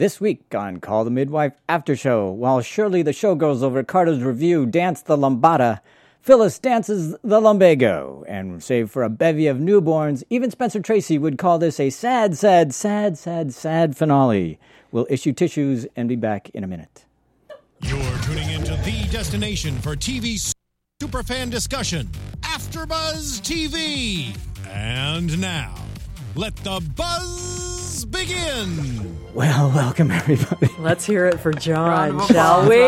This week on Call the Midwife After Show, while Shirley the showgirls over at Carter's Review dance the lambada, Phyllis dances the lumbago. And save for a bevy of newborns, even Spencer Tracy would call this a sad finale. We'll issue tissues and be back in a minute. You're tuning into the destination for TV superfan discussion, AfterBuzz TV. And now, let the buzz begin. Well, welcome everybody. Let's hear it for John, shall we?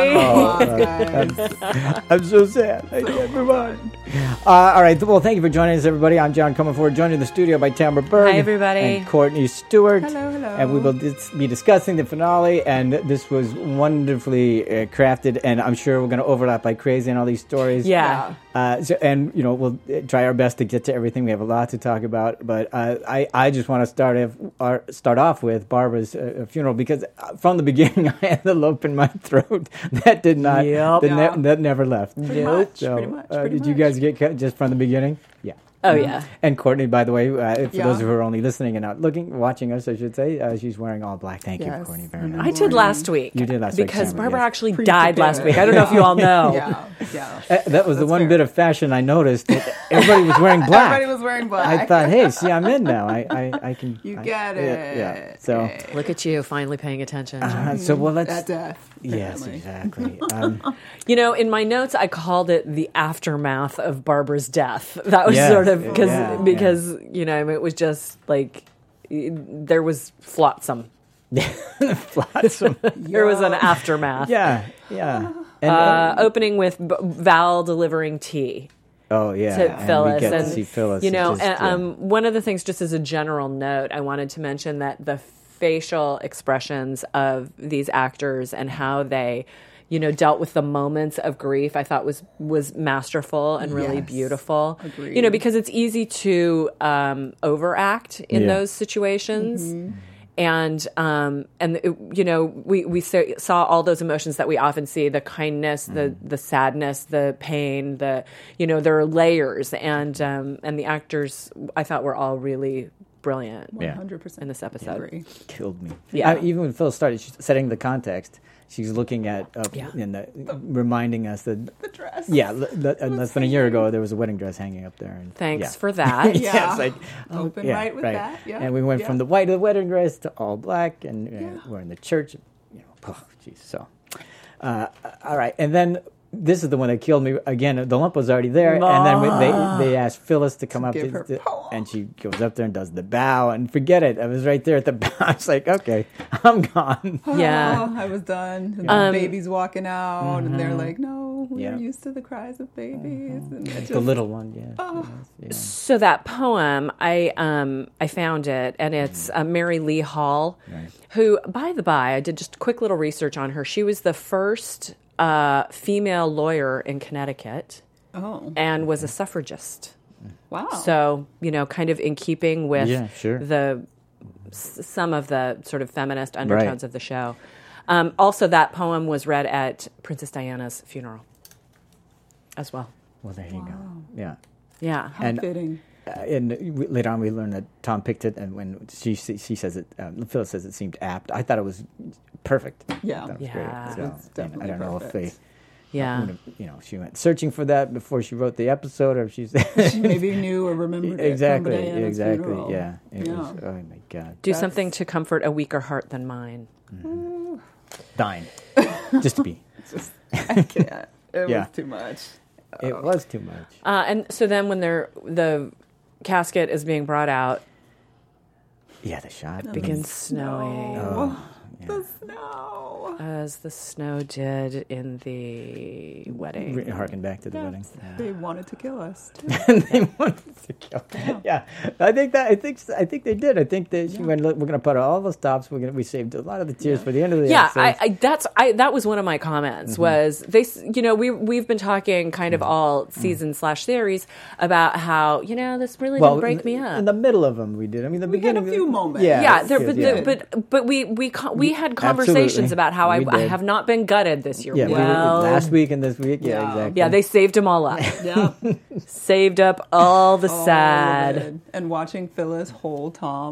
I'm so sad. I can't move on. All right. Well, thank you for joining us, everybody. I'm John Comerford, joined in the studio by Tamara Berg. Hi, everybody. And Courtney Stewart. Hello. And we will be discussing the finale, and this was wonderfully crafted, and I'm sure we're going to overlap like crazy on all these stories. Yeah. We'll try our best to get to everything. We have a lot to talk about, but I just want to start off with Barbara's funeral, because from the beginning I had the lump in my throat that did not, that never left. Pretty much. Did you guys get cut just from the beginning? Yeah. Oh, yeah. And Courtney, by the way, for those who are only listening and not watching us, I should say, she's wearing all black. Thank you, Courtney, very much. I did last week. You did last week. Because Tamara, Barbara actually died last week. I don't know if you all know. That was the one bit of fashion I noticed. That everybody was wearing black. Everybody was wearing black. I thought, hey, see, I'm in now. I can. You get it. Yeah. So Look at you, finally paying attention. let's. At death. Yes, apparently. exactly. In my notes, I called it the aftermath of Barbara's death. That was sort of because it was just like there was flotsam. Flotsam. There was an aftermath. Yeah. And, opening with Val delivering tea. Oh yeah, To Phyllis, we get and to see Phyllis. One of the things, just as a general note, I wanted to mention that the facial expressions of these actors and how they, dealt with the moments of grief, I thought was masterful and really beautiful. Agreed. Because it's easy to overact in those situations. Mm-hmm. We saw all those emotions that we often see: the kindness, the sadness, the pain. There are layers, and the actors I thought were all really brilliant. 100% in this episode. Killed me. Yeah. Even when Phil started setting the context, she's looking at reminding us that The dress. Yeah, less than a year ago, there was a wedding dress hanging up there. And, Thanks for that. Yeah. It's like, Open right with that. Yeah. And we went from the white of the wedding dress to all black, and we're in the church. So, all right. And then this is the one that killed me again. The lump was already there, and then they asked Phyllis to come up, give her poem. and she goes up there and does the bow, and forget it. I was right there at the bow. I was like, okay, I'm gone. Yeah. I was done. And the baby's walking out, and they're like, no, we're Yeah. used to the cries of babies. And it The little one, So that poem, I found it, and it's Mary Lee Hall, who, by the by, I did just quick little research on her. She was the first female lawyer in Connecticut, and was a suffragist. Wow. So, kind of in keeping with some of the sort of feminist undertones of the show. Also, that poem was read at Princess Diana's funeral as well. Well, there you go. Yeah. Yeah. How fitting. And later on, we learned that Tom picked it, and when she says it, Phyllis says it seemed apt. I thought it was perfect. Yeah. That was Yeah. great. It's definitely I don't know perfect. if Yeah. she went searching for that before she wrote the episode, or if she's She maybe knew or remembered it from Diana's funeral. Yeah. It was, oh my God. Do something to comfort a weaker heart than mine. Dying. Just to be. I can't. It Yeah. was too much. It was too much. And so then when the casket is being brought out, Yeah, the shot begins snowing. The snow. As the snow did in the wedding. Harken back to the wedding. They wanted to kill us. Too. They wanted to kill. Yeah, I think they did. I think that she went. We're going to put all the stops. We saved a lot of the tears for the end of the episode. That was one of my comments. Was they? We've been talking kind of all season / series about how this really didn't break me up. In the middle of them, we did. I mean, the beginning. Had a few moments. But we had conversations about how I have not been gutted this year. Yeah, well, last week and this week. Yeah, exactly. Yeah, they saved them all up. Yeah. Saved up all the All sad. of it. And watching Phyllis hold Tom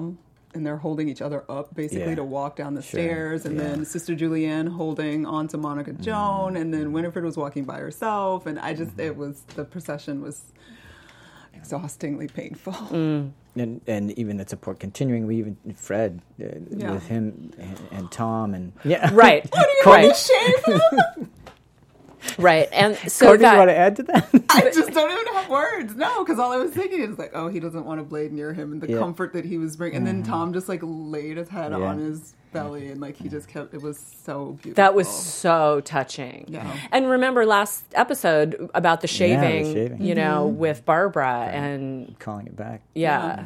and they're holding each other up basically Yeah. to walk down the Sure. stairs, and Yeah. then Sister Julianne holding on to Monica Joan, and then Winifred was walking by herself, and I just the procession was exhaustingly painful. And even the support continuing. We even Fred Yeah. with him and Tom and yeah. Right. Right. Shave him? Right. And so Courtney, you that want to add to that? I just don't even have words. No, because all I was thinking is like, oh, he doesn't want a blade near him, and the Yeah. comfort that he was bringing. And then Tom just like laid his head Yeah. on his belly, and like he just kept. It was so beautiful. that was so touching. Yeah. And remember last episode about the shaving, shaving. you know, with Barbara and Calling it back. yeah.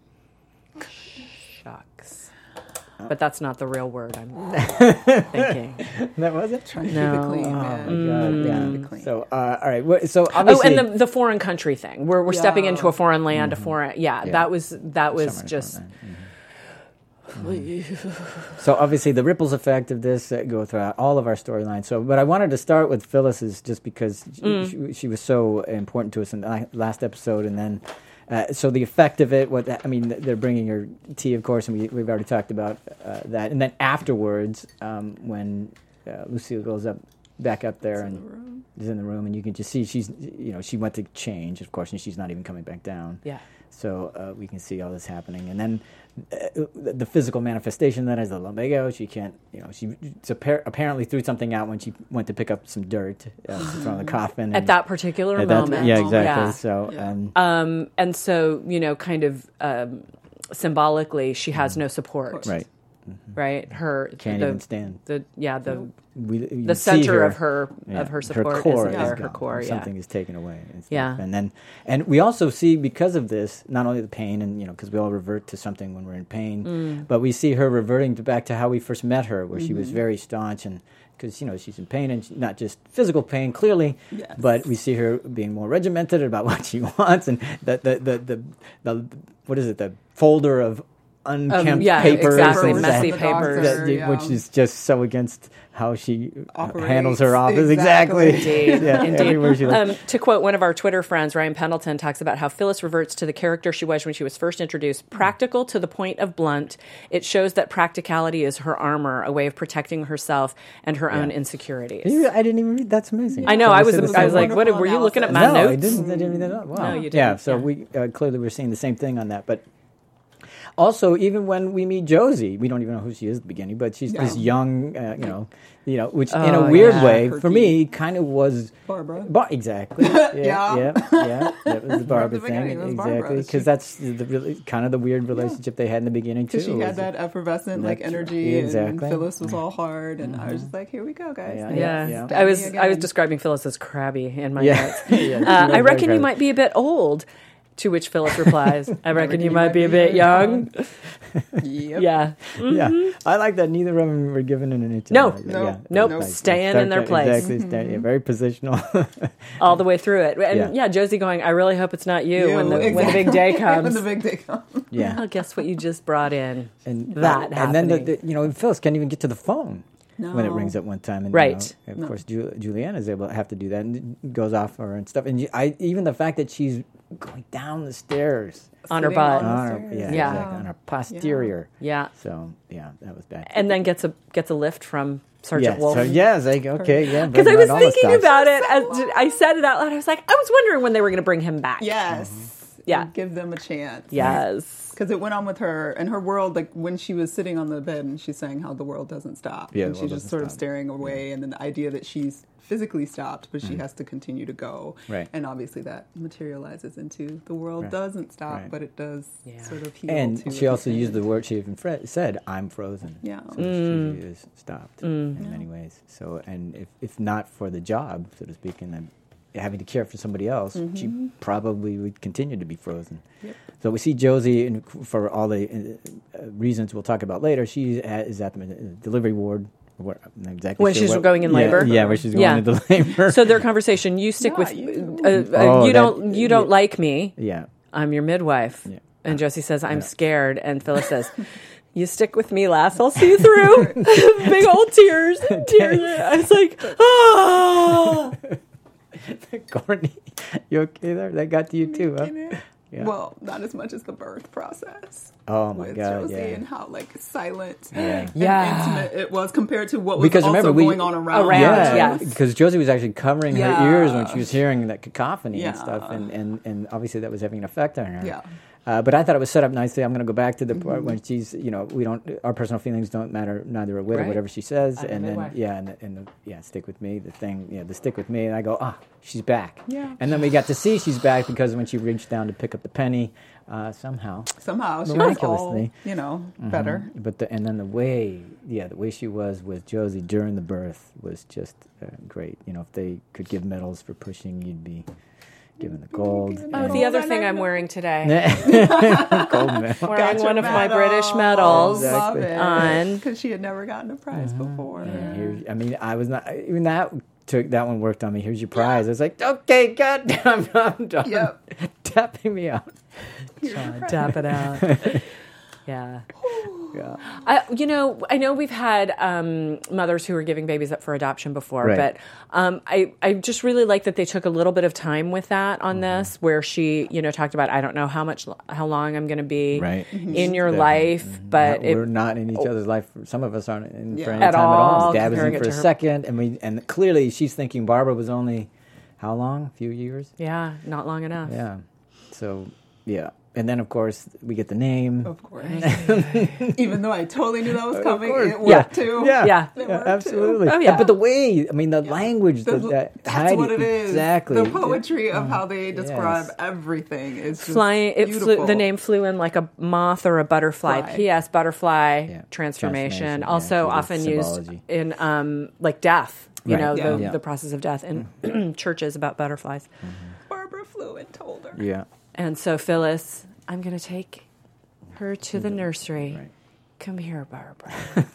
Shucks. But that's not the real word I'm thinking. That was it. Trying to No. keep it clean, man. God, Keep yeah. it clean. So, all right. So Oh, obviously, and the foreign country thing. We're stepping Yeah. into a foreign land, a foreign Yeah. that was Summer just So obviously the ripples effect of this go throughout all of our storylines. So, but I wanted to start with Phyllis's just because she was so important to us in the last episode, and then so the effect of it. They're bringing her tea, of course, and we've already talked about that. And then afterwards, when Lucille goes back up there and is in the room, and you can just see she went to change, of course, and she's not even coming back down. yeah. So we can see all this happening, and then the physical manifestation that is the lumbago. She can't, she apparently threw something out when she went to pick up some dirt from the coffin At that particular at that- moment. yeah, exactly. Yeah. So Yeah. And so, kind of symbolically, she has no support. right, Right? Her can't even stand. The center of her support core isn't there. is Her gone. core, yeah. Something is taken away. And stuff. Yeah. And we also see, because of this, not only the pain, and because we all revert to something when we're in pain, but we see her reverting back to how we first met her, where she was very staunch, and because she's in pain, and not just physical pain clearly, Yes. but we see her being more regimented about what she wants, and the what is it, the folder of unkempt yeah, papers, exactly, and messy that- papers. Yeah. which is just so against how she Operates. handles her office. Exactly. Indeed, Yeah, indeed. everywhere she looks. To quote one of our Twitter friends, Ryan Pendleton talks about how Phyllis reverts to the character she was when she was first introduced, practical to the point of blunt. It shows that practicality is her armor, a way of protecting herself and her own insecurities. I didn't even read. That's amazing. I know. I was Somebody said I the was same like, thing. "What? Were you looking at my No, notes?" I didn't read that up. Wow. No, you didn't. Yeah, so Yeah. we clearly we're seeing the same thing on that. But also, even when we meet Josie, we don't even know who she is at the beginning, but she's this young, which in a weird yeah. way, for Perky. me, kind of was Barbara. Exactly. Yeah. That was the Barbara the beginning, thing. it was Barbara. Exactly. Because that's really kind of the weird relationship they had in the beginning, too. Because she had was- that effervescent like That's- energy, exactly. and Phyllis was all hard, and I was just like, "Here we go, guys." Yeah, Thanks. Yeah, Yeah. I was Stab me again. describing Phyllis as crabby in my Yeah. notes. Yeah, she was I very reckon you crabby. might be a bit old. To which Phyllis replies, "I reckon you might be a bit young." Yep. Yeah, Yeah, I like that. Neither of them were given an inch. No. Nope. Nope. Staying in their place. Exactly. Yeah, very positional. all the way through it. And Yeah. Josie going, "I really hope it's not you, when the exactly. big day when comes." the big day comes. Yeah, Well, guess what you just brought in? and that and then happening. Phyllis can't even get to the phone when it No. rings at one time. And, Right. of course, Julianne is able to have to do that, and it goes off her and stuff. And even the fact that she's going down the stairs On her Sitting butt. on the on her, stairs. Yeah. exactly, on her posterior. Yeah, So yeah, that was bad. and then gets a lift from Sergeant yeah, Wolf. so it's like okay, yeah. Because bring I was out all the thinking stops. about it as I said it out loud. I was like, I was wondering when they were going to bring him back. Yes. Yeah. And give them a chance. Yes. Because it went on with her and her world, like when she was sitting on the bed and she's saying how the world doesn't stop. Yeah, and the she's world just doesn't sort of stop. staring away, and then the idea that she's physically stopped, but she has to continue to go. Right. And obviously that materializes into the world doesn't stop, Right. but it does Yeah. sort of heal. And too she at also the used end. the word she even said, "I'm frozen." Yeah. So she is stopped in many ways. So, and if not for the job, so to speak, and then having to care for somebody else, she probably would continue to be frozen. Yep. So we see Josie, and for all the reasons we'll talk about later, she is at the delivery ward. Where, I'm not exactly When sure she's what- going in yeah, labor? Yeah, where she's going Yeah. into labor. So their conversation, you stick with you. Oh, you don't yeah. like me. yeah. I'm your midwife. Yeah. And Josie says, "I'm scared." And Phyllis says, "You stick with me, lass. I'll see you through." Big old tears. Tears. I was like, "Ah." Courtney, you okay there? That got to you too, huh? Well, not as much as the birth process. Oh my with God! Josie Yeah. and how like silent Yeah. and intimate it was compared to what was Because also remember, going on around. yes. because Josie was actually covering Yeah. her ears when she was hearing that cacophony and Yeah. stuff, and obviously that was having an effect on her. Yeah. But I thought it was set up nicely. I'm going to go back to the part when she's, we don't, our personal feelings don't matter neither a whit or Right. whatever she says, Either and then way. stick with me. The thing, the stick with me, and I go, she's back. Yeah. And then we got to see she's back because when she reached down to pick up the penny, somehow Somehow she was Miraculously. all, better. But and then the way she was with Josie during the birth was just great. If they could give medals for pushing, you'd be given the gold. Oh, the other thing I'm wearing today. Gold medal. Wearing Got one your of my medal. British medals. Love it. on. Because she had never gotten a prize before. I was not even that. That one worked on me. Here's your prize. I was like, okay, goddamn, I'm done. Yep. Tapping me out. Tap it out. Yeah. Yeah. I know we've had mothers who were giving babies up for adoption before, Right. but I just really like that they took a little bit of time with that on this, where she, talked about, I don't know how long I'm going to be Right. in your Definitely. life, but we're not in each other's life. Some of us aren't in for any At time at all. all, Dad was in comparing for it a to her. second, and clearly she's thinking Barbara was only how long? A few years. yeah, not long enough. Yeah. So and then of course we get the name. Of course. Even though I totally knew that was coming, course. it worked too. Yeah. It worked Absolutely. too. Oh, yeah. But the way, the language, That's Heidi, what it is. exactly. The poetry of how they describe Yes. everything is just Flying, beautiful. the name flew in like a moth or a butterfly. Fly. P.S. Butterfly Yeah. transformation. Transformation, Also yeah, for the often symbology. used in like death. Right. Yeah. The process of death in churches about butterflies. Barbara flew and told her. Yeah. And so Phyllis, I'm going to take her to the nursery. Right. Come here, Barbara.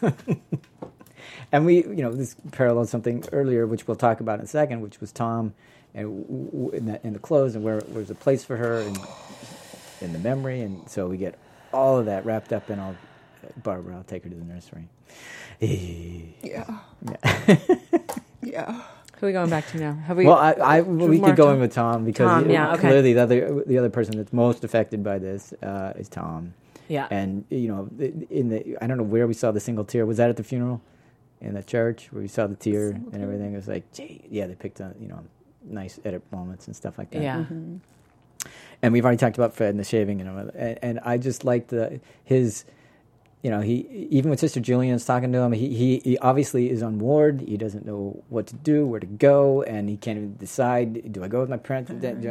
And we, this parallels something earlier, which we'll talk about in a second, which was Tom and in the clothes and where there's a place for her and in the memory. And so we get all of that wrapped up in Barbara, I'll take her to the nursery. Yeah. Yeah. Who are we going back to now? Have we? Well, we more could go Tom? in with Tom because Tom, yeah, okay. clearly the other person that's most affected by this is Tom. Yeah. And I don't know where we saw the single tear. Was that at the funeral in the church where we saw the tear and everything? It was like, gee, yeah, they picked on nice edit moments and stuff like that. Yeah. Mm-hmm. And we've already talked about Fred and the shaving and I just liked his. He even when Sister Julian's talking to him, he obviously is on ward. He doesn't know what to do, where to go, and he can't even decide. Do I go with my parents?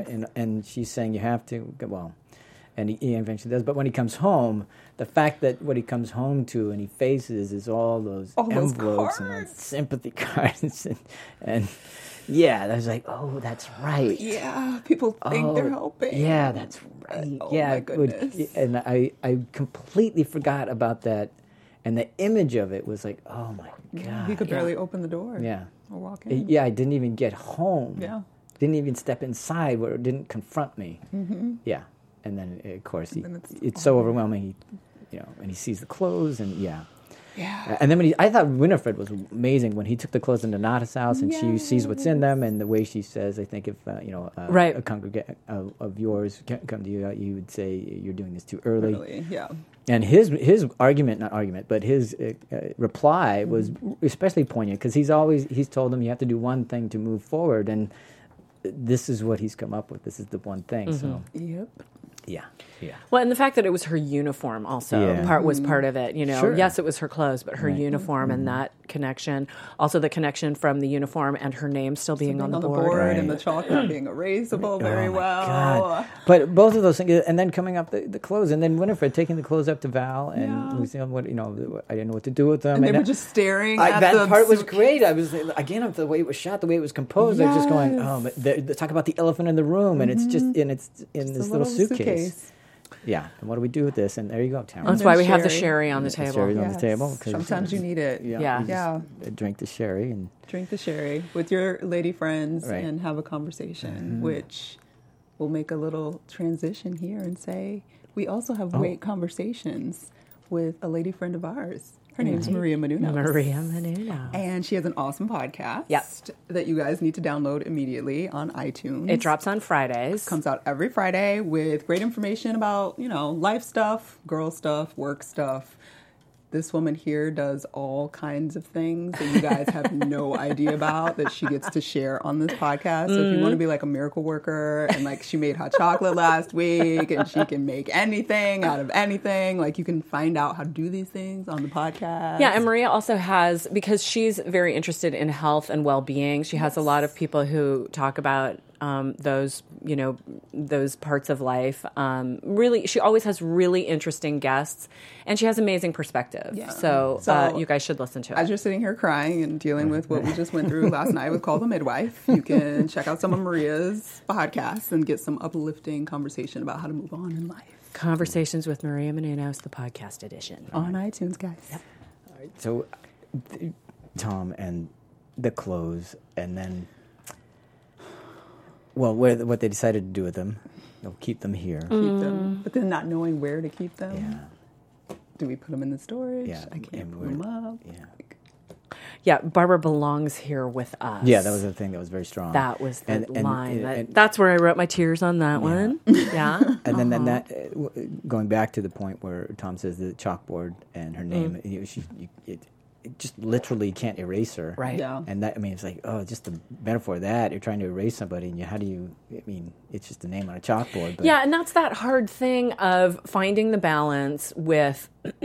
And she's saying you have to. Well, and he eventually does. But when he comes home, the fact that what he comes home to and he faces is all those envelopes and those sympathy cards, and yeah, I was like, oh, that's right. Yeah. People think they're helping. Yeah, that's right. Oh, yeah, my goodness. And I completely forgot about that. And the image of it was like, oh my God. He could barely open the door. Yeah. Or walk in. Yeah, I didn't even get home. Yeah. Didn't even step inside where it didn't confront me. Mm-hmm. Yeah. And then, of course, then it's so overwhelming. And he sees the clothes and yeah. Yeah. And then I thought Winifred was amazing when he took the clothes into Nada's house and she sees what's in them and the way she says, I think if Right. a congregation of yours come to you, you would say you're doing this too early. Really, yeah. And his argument, not argument, but his reply was especially poignant because he's told him you have to do one thing to move forward, and this is what he's come up with. This is the one thing. So Yep. yeah. Well, and the fact that it was her uniform also Yeah. was part of it. Sure. Yes, it was her clothes, but her uniform and that connection. Also, the connection from the uniform and her name still being on the board. Right. and the chalk not being erasable very Oh, my well. God. But both of those things, and then coming up the clothes, and then Winifred taking the clothes up to Val, and Lucille, I didn't know what to do with them. And they were just staring at that the part was suitcase. great. I was again the way it was shot, the way it was composed. I was just going, oh, but they talk about the elephant in the room, and it's just in this Just a little suitcase. Yeah, and what do we do with this? And there you go, Tamara. That's then why we have the sherry. sherry on the The table. sherry's on the Yes. table. 'Cause, Sometimes you need it. Yeah. we just drink the sherry and Drink the sherry with your lady friends Right. and have a conversation, which will make a little transition here and say we also have great conversations with a lady friend of ours. Her name's Maria Menounos. Maria Menounos. And she has an awesome podcast Yep. that you guys need to download immediately on iTunes. It drops on Fridays. Comes out every Friday with great information about, life stuff, girl stuff, work stuff. This woman here does all kinds of things that you guys have no idea about that she gets to share on this podcast. So if you want to be like a miracle worker and like she made hot chocolate last week and she can make anything out of anything, like you can find out how to do these things on the podcast. Yeah, and Maria also has, because she's very interested in health and well-being, she has a lot of people who talk about those parts of life. Really, she always has really interesting guests, and she has amazing perspective. Yeah. So you guys should listen to it. As you're sitting here crying and dealing with what we just went through last night with Call the Midwife, you can check out some of Maria's podcasts and get some uplifting conversation about how to move on in life. Conversations with Maria Menounos, the podcast edition. On iTunes, guys. Yep. So, Tom and the clothes, and then, well, what they decided to do with them, they'll keep them here. Keep them. But then not knowing where to keep them. Yeah. Do we put them in the storage? Yeah, I can't and put them up. Yeah. Yeah, Barbara belongs here with us. Yeah, that was the thing that was very strong. That was the line. And That's where I wrote my tears on that one. Yeah. And then that going back to the point where Tom says the chalkboard and her name, it just literally can't erase her. Right. Yeah. And that, it's like, just the metaphor of that, you're trying to erase somebody, and it's just a name on a chalkboard. But Yeah, and that's that hard thing of finding the balance with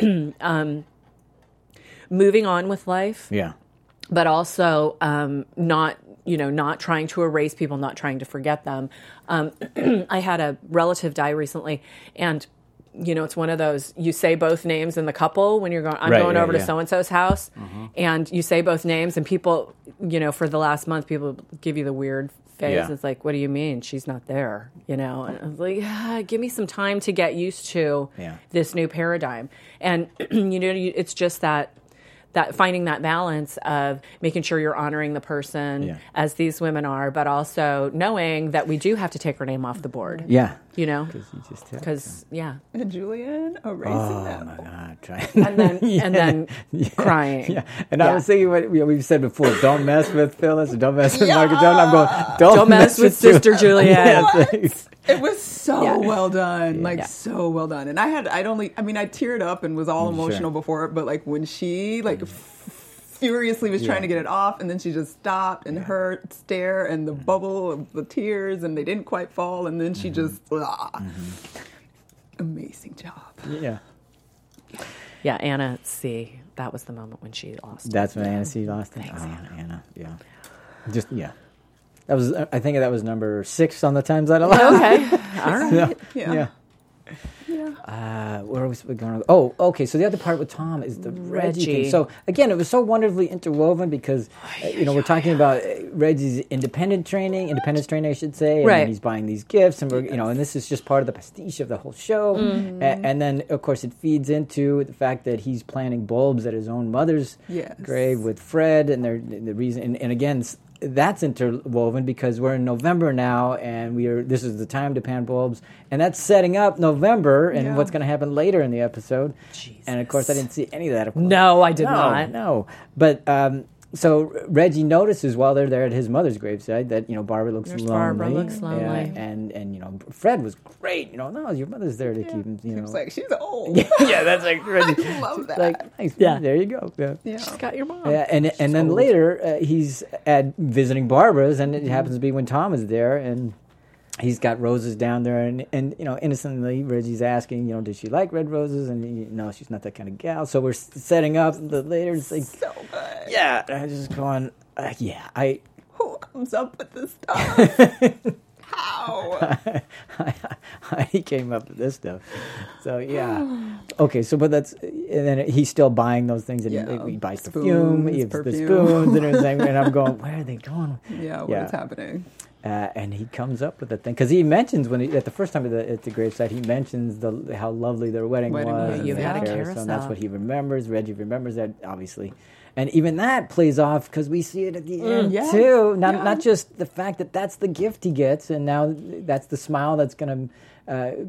moving on with life. Yeah. But also not trying to erase people, not trying to forget them. I had a relative die recently, and it's one of those, you say both names in the couple when you're going, I'm going over to so-and-so's house, and you say both names, and people, for the last month, people give you the weird face. Yeah. It's like, what do you mean? She's not there, And I was like, give me some time to get used to this new paradigm. And, it's just that finding that balance of making sure you're honoring the person as these women are, but also knowing that we do have to take her name off the board. Yeah. Because you just have Because And Julian erasing them. Oh, my God. Trying. and then crying. Yeah. And I was thinking what we've said before, don't mess with Phyllis, or don't mess with Margaret John. I'm going, don't mess with Sister Juliet. It was so well done, so well done. And I teared up and was all emotional before it, but like when she furiously was trying to get it off, and then she just stopped, and her stare and the bubble of the tears, and they didn't quite fall, and then she just amazing job. Yeah. Yeah, Anna C. That was the moment when she lost. That's when Anna C. lost it. Thanks, Anna. Yeah. Just That was. I think that was number 6 on the Times Out Loud. Okay. All right. Yeah. Where was we going? Oh, okay. So the other part with Tom is the Reggie thing. So again, it was so wonderfully interwoven because we're talking about Reggie's independence training, I should say, and then he's buying these gifts, and we're and this is just part of the pastiche of the whole show. And then of course it feeds into the fact that he's planting bulbs at his own mother's grave with Fred, and the reason, and again. That's interwoven because we're in November now, and this is the time to pan bulbs, and that's setting up November and what's going to happen later in the episode. Jesus. And of course, I didn't see any of that. Of course. No, I did not. No, but so Reggie notices while they're there at his mother's graveside that Barbara looks lonely. Barbara looks lonely, and Fred was great. No, your mother's there to keep him. Seems like she's old. That's like Reggie. I love that. Like, nice. Yeah, there you go. Yeah. She's got your mom. Yeah, and then later he's at visiting Barbara's, and it happens to be when Tom is there, and he's got roses down there, and innocently Reggie's asking, does she like red roses? And no, she's not that kind of gal. So we're setting up the later. It's like So good. Yeah, I'm just going. Who comes up with this stuff? How? I came up with this stuff. So yeah. Okay, so but and then he's still buying those things, and he buys perfume, he has the spoons and everything, and I'm going, where are they going? Yeah, what's happening? And he comes up with the thing because he mentions at the first time at the gravesite, he mentions how lovely their wedding was. You had a carousel, carousel. and that's what he remembers. Reggie remembers that obviously, And even that plays off because we see it at the end yeah. too. Not Yeah. not just the fact that that's the gift he gets, and now that's the smile that's going to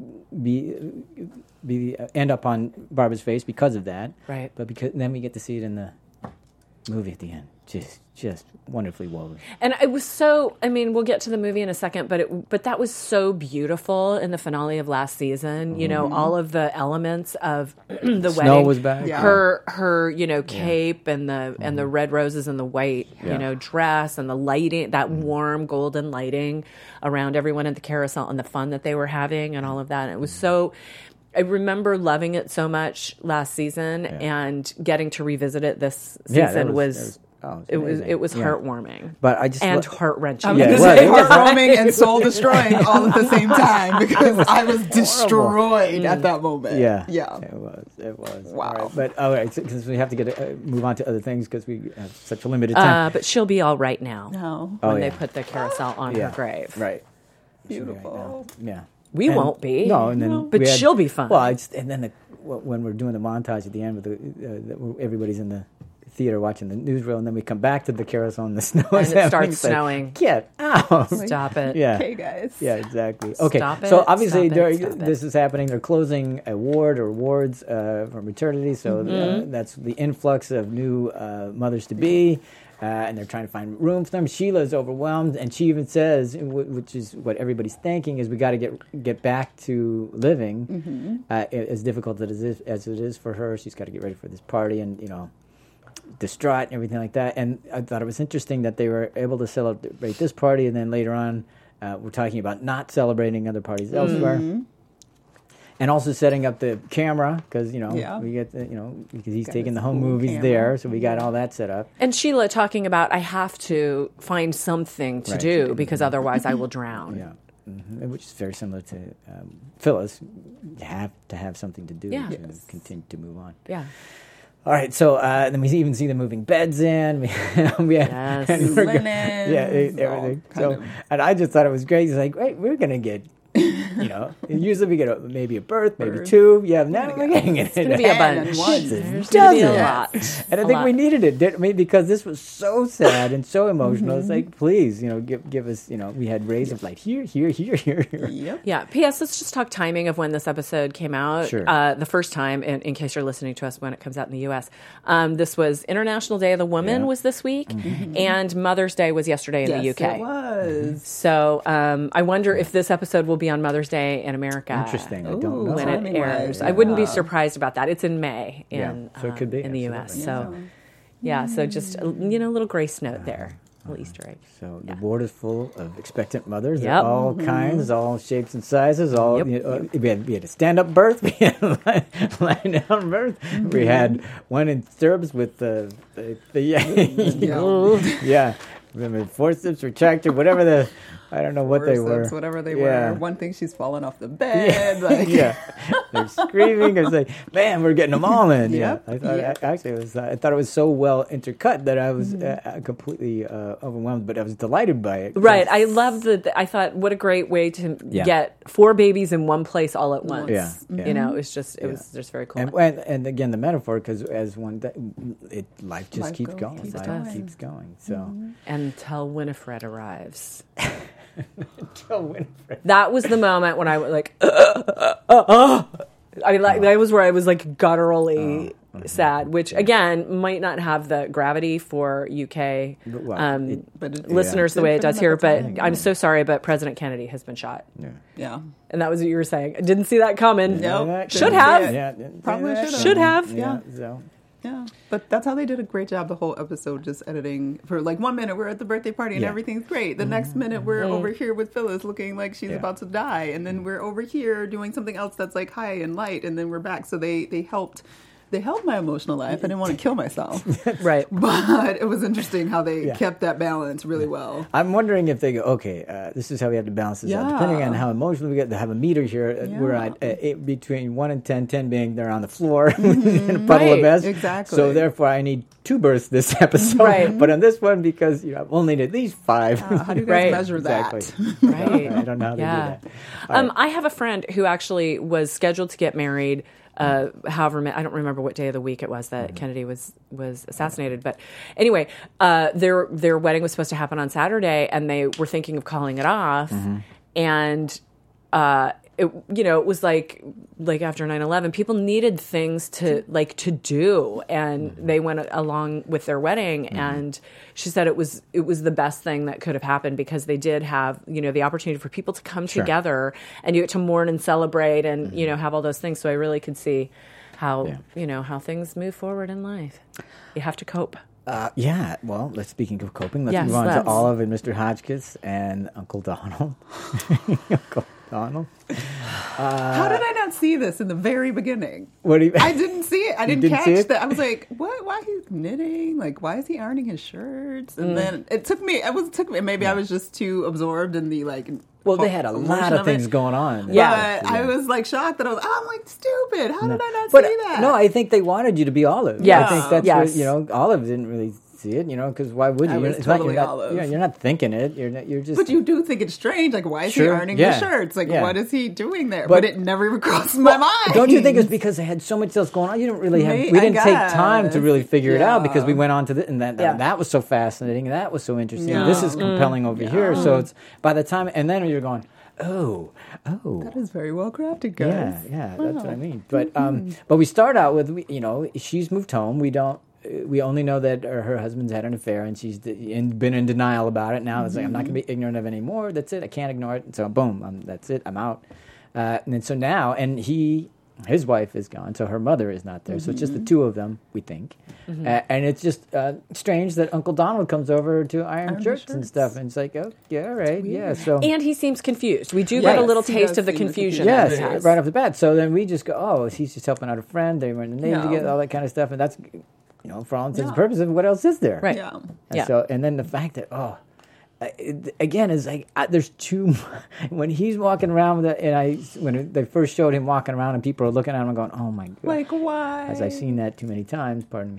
be end up on Barbara's face because of that. Right. But because then we get to see it in the movie at the end. Just wonderfully woven. And it was so, I mean, we'll get to the movie in a second, but that was so beautiful in the finale of last season. You know, all of the elements of the Snow wedding. was back. Yeah. Her, cape and the red roses and the white, Yeah. dress and the lighting, that warm golden lighting around everyone at the carousel and the fun that they were having and all of that. And it was so, I remember loving it so much last season and getting to revisit it this season Yeah, that was it was Yeah. heartwarming. But I just and lo- heart wrenching. I'm Yeah, going it to was. say It was heartwarming and soul destroying all at the same time because I was destroyed at that moment. Yeah, Yeah. It was. Wow. All right. But all right, because we have to move on to other things because we have such a limited time. But she'll be all right now No. when Oh, they yeah. put the carousel on her grave. Right. Beautiful. Yeah. We won't be. No, and then But we had- she'll be fine. Well, and then when we're doing the montage at the end with everybody's in the theater watching the newsreel, and then we come back to the carousel and the snow And is it happening. starts It's like, snowing. Get out! Stop it. Yeah. Okay, guys. Yeah, exactly. Okay, Stop so it, obviously stop it, stop it. this is happening. They're closing a ward or wards for maternity, so that's the influx of new mothers to be, and they're trying to find room for them. Sheila's overwhelmed, and she even says, which is what everybody's thinking, is we got to get back to living. As difficult as it is for her, she's got to get ready for this party, and distraught and everything like that. And I thought it was interesting that they were able to celebrate this party, and then later on we're talking about not celebrating other parties elsewhere. And also setting up the camera because Yeah. we get because he's Got taking his the home cool movies camera. there, so we got all that set up. And Sheila talking about, I have to find something to Right. do because otherwise I will drown. Yeah, which is very similar to Phyllis. You have to have something to do Yeah. to Yes. continue to move on. Yeah. All right, so then we even see them moving beds in. We Yes. and we're go- Linens, yeah, all everything. kind So, of- and I just thought it was great. It's like, wait, we're gonna get, usually we get maybe a birth, maybe two. Yeah, now we're getting it. It's going to be a bunch. And one. There's going to be a Dozens. lot. And I A think lot. we needed it, because this was so sad and so emotional. It's like, please, give us, we had rays of light here. Yep. Yeah. P.S. Let's just talk timing of when this episode came out. Sure. The first time, in case you're listening to us when it comes out in the U.S. This was International Day of the Woman Yeah. was this week, and Mother's Day was yesterday in the Yes, UK. it was. So I wonder if this episode will be on Mother's Day in America. Interesting. I don't Ooh, know. When it timing-wise, airs. yeah. I wouldn't be surprised about that. It's in May in, Yeah, so it could be, in the U.S. absolutely. So, yeah, so just a little grace note there, a little Easter egg. So Yeah. the ward is full of expectant mothers Yep. of all kinds, all shapes and sizes. All Yep. we had a stand-up birth, we had a lying down birth, we had one in stirrups with the yeah, remember forceps, retractor, whatever I don't know what they were. Forceps, whatever they Yeah. were. One thing, she's falling off the bed. Like, Yeah, they're screaming. It's like, man, we're getting them all in. Yep, Yeah, I thought yep. actually it was. I thought it was so well intercut that I was completely overwhelmed, but I was delighted by it. Right. I love that. I thought, what a great way to Yeah. get 4 babies in one place all at once. Yeah, You know, it was just very cool. And again, the metaphor, because as life just Life keeps goes, going. keeps Life going. keeps going. So, Until Winifred arrives. Until Winifred. That was the moment when I was like, I mean, that was where I was like gutturally sad, which again might not have the gravity for UK Well, but it- listeners the did way for it does them here. at the But time. I'm so sorry, but President Kennedy has been shot, Yeah. and that was what you were saying. I didn't see that coming. Nope. Should have. Yeah, Probably yeah, should've. Should have. Yeah. So, Yeah, but that's how they did a great job the whole episode, just editing. For like 1 minute, we're at the birthday party and Yeah. everything's great. The next minute, we're over here with Phyllis looking like she's Yeah. about to die. And then we're over here doing something else that's like high and light. And then we're back. So they helped my emotional life. I didn't want to kill myself. Right. But it was interesting how they Yeah. kept that balance really well. I'm wondering if they go, okay, this is how we have to balance this out. Yeah. Depending on how emotional we get, to have a meter here, we're at between 1 and 10, 10 being they're on the floor in a puddle of Right, mess. exactly. So therefore, I need 2 births this episode. Right. But on this one, because I've only need at least 5. How do you guys Right. measure that? Exactly. Right. I don't know how they Yeah. do that. I have a friend who actually was scheduled to get married however, I don't remember what day of the week it was that Kennedy was assassinated. But anyway, their wedding was supposed to happen on Saturday, and they were thinking of calling it off. And it was like after 9/11, people needed things to do, and they went along with their wedding. And she said it was the best thing that could have happened, because they did have the opportunity for people to come together, and you get to mourn and celebrate, and have all those things. So I really could see how how things move forward in life. You have to cope. Well, speaking of coping, let's move on to Olive and Mr. Hotchkiss and Uncle Donald. Uncle Donald. How did I not see this in the very beginning? What do you? I didn't see it. I didn't catch that. I was like, "What? Why he's knitting? Like, why is he ironing his shirts?" And then it took me. Maybe I was just too absorbed in the Well, they had a lot of things going on. Yeah. But I was shocked that I'm stupid. How did I not see that? No, I think they wanted you to be Olive. Yes. I think that's what, Olive didn't really see it, because why would you? was totally Olive. You're not thinking it. You're just. But you do think it's strange. Like, why is he ironing his shirts? Like, what is he doing there? But it never even crossed my mind. Don't you think it's because they had so much else going on? You didn't really we didn't take time to really figure it out, because we went on to this, and that was so fascinating, and that was so interesting. Yeah. This is compelling over here. So it's by the time, and then you're going, oh. That is very well crafted, guys. Yeah, that's what I mean. But we start out with, she's moved home. We only know that her husband's had an affair, and she's been in denial about it. Now it's like, I'm not going to be ignorant of it anymore. That's it. I can't ignore it. So boom, that's it. I'm out. And then so now, and his wife is gone, so her mother is not there. So it's just the two of them, we think. And it's just strange that Uncle Donald comes over to iron shirts and stuff. And it's like, oh, yeah, all right, yeah. So And he seems confused. We do get a little taste of the confusion. that he has. right off the bat. So then we just go, oh, he's just helping out a friend. They were in the Navy together, all that kind of stuff. And that's, for all intents and purposes, what else is there? Right. And and then the fact that, again, is like there's too much. When he's walking around with it, and when they first showed him walking around, and people are looking at him and going, "Oh my god!" Like, why? As I've seen that too many times. Pardon me.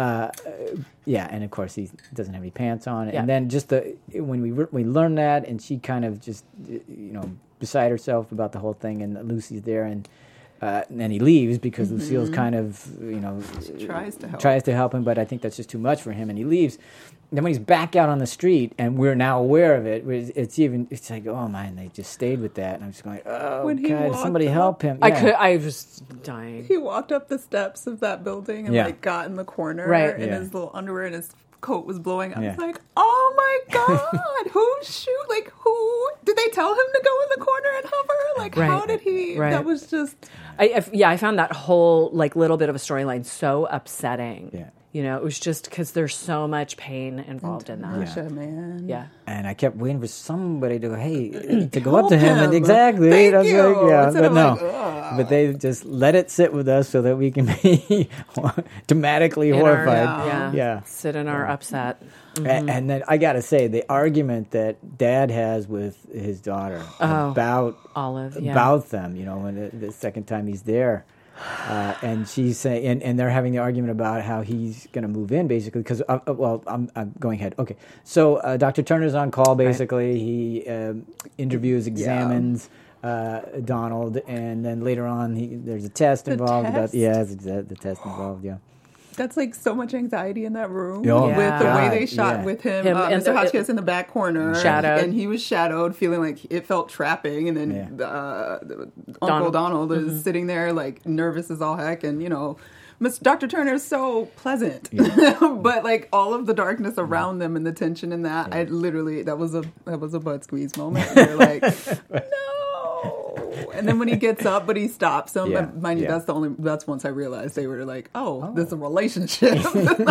And of course he doesn't have any pants on. And then just when we learn that, and she kind of just beside herself about the whole thing, and Lucy's there, and then he leaves because Lucille's kind of tries to help him, but I think that's just too much for him, and he leaves. Then when he's back out on the street, and we're now aware of it, it's like, oh man, they just stayed with that, and I'm just going, oh God, somebody help him. Yeah. I was dying. He walked up the steps of that building and got in the corner, in his little underwear, and his coat was blowing up. I was like, oh my God, who did they tell him to go in the corner and hover? Like, how did he? That was just. I found that whole little bit of a storyline so upsetting. Yeah. It was just because there's so much pain involved in that. Russia, man. Yeah. And I kept waiting for somebody to go up to him. And exactly. Thank you. But no. But they just let it sit with us so that we can be dramatically horrified. Sit in our upset. And then I got to say, the argument that Dad has with his daughter about Olive, about them, when the second time he's there. And she's saying, and they're having the argument about how he's going to move in, basically, because, I'm going ahead. Okay. So Dr. Turner's on call, basically. Right. He interviews, examines Donald, and then later on, there's a test involved. The test involved, That's so much anxiety in that room with the way they shot with him Mr. Hotchkiss in the back corner, shadowed, and he was shadowed, feeling like it felt trapping, and then Uncle Donald is sitting there nervous as all heck, and Dr. Turner is so pleasant, but all of the darkness around them and the tension in that, I literally that was a butt squeeze moment. You're like, no. And then when he gets up, but he stops. So mind you, that's once I realized they were like, this is a relationship.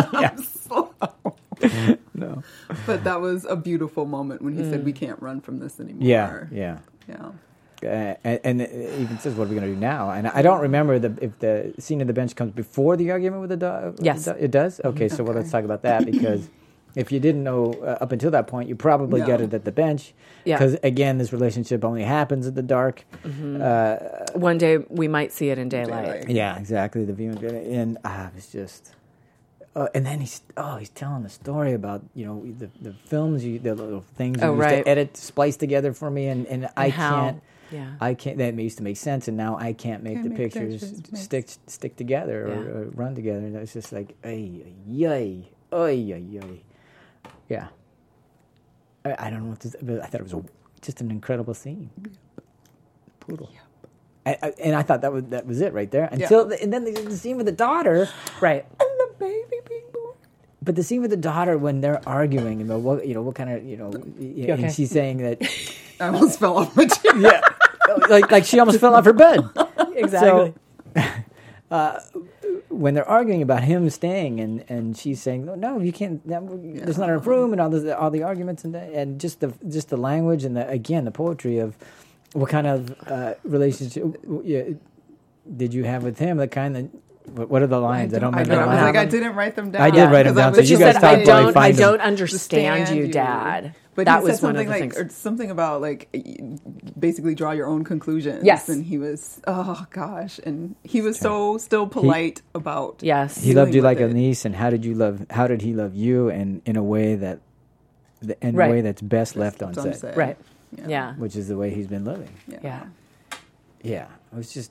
No. But that was a beautiful moment when he said, we can't run from this anymore. Yeah. And it even says, what are we going to do now? And I don't remember if the scene of the bench comes before the argument with the dog. Yes. It does? Okay, so let's talk about that, because if you didn't know up until that point, you probably get it at the bench. Because, again, this relationship only happens in the dark. One day we might see it in daylight. Yeah, exactly. The viewing. And it was just... and then he's telling the story about the films, the little things Oh, you used right. to edit, splice together for me, and I how- can't. yeah. I can't. That used to make sense, and now I can't make the Can't make pictures connections. stick together or run together. And it's just like, ay, yay, yeah. I don't know what to. But I thought it was just an incredible scene. Poodle. And I thought that was it right there until and then the scene with the daughter, Right. And the baby being born. but the scene with the daughter when they're arguing about what kind of okay? and she's saying that I almost fell off my chair. yeah, like she almost fell off her bed. Exactly. So, when they're arguing about him staying, and she's saying, "No, you can't. There's not enough room," and all the arguments, and just the language, and the poetry of what kind of relationship did you have with him? The kind that. What are the lines? I don't remember. I the was lines. like, I didn't write them down. I did write them down, But so she you guys said, talk "I while I don't find them." understand you, Dad." But that he was said one of something the like, things. or something about like, basically draw your own conclusions. Yes. And he was, oh gosh, and he was so still polite about. Yes. He loved you dealing like with a it. niece, and how did he love you, and in a way that, Right. a way that's best left unsaid, Unsaid. Right. Yeah. which is the way he's been living. Yeah. Yeah, it was just.